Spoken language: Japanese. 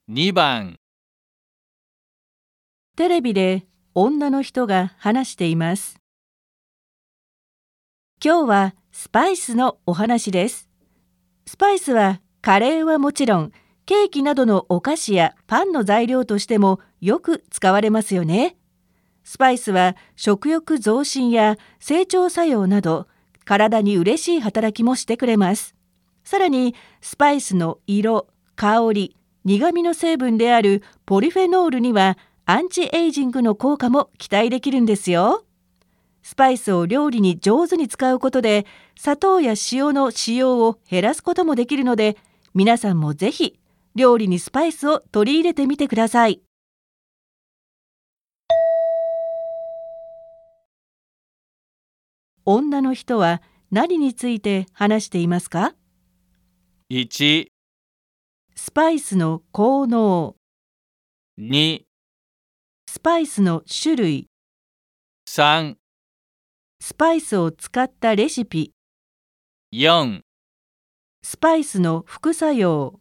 2番、 テレビで女の人が話しています。今日はスパイスのお話です。スパイスはカレーはもちろん、ケーキなどのお菓子やパンの材料としてもよく使われますよね。スパイスは食欲増進や整腸作用など、体に嬉しい働きもしてくれます。さらに、スパイスの色、香り、苦味の成分であるポリフェノールにはアンチエイジングの効果も期待できるんですよ。スパイスを料理に上手に使うことで、砂糖や塩の使用を減らすこともできるので、皆さんもぜひ料理にスパイスを取り入れてみてください。女の人は何について話していますか？ 1、 スパイスの効能、 2、 スパイスの種類、 3、 スパイスを使ったレシピ、 4 スパイスの副作用。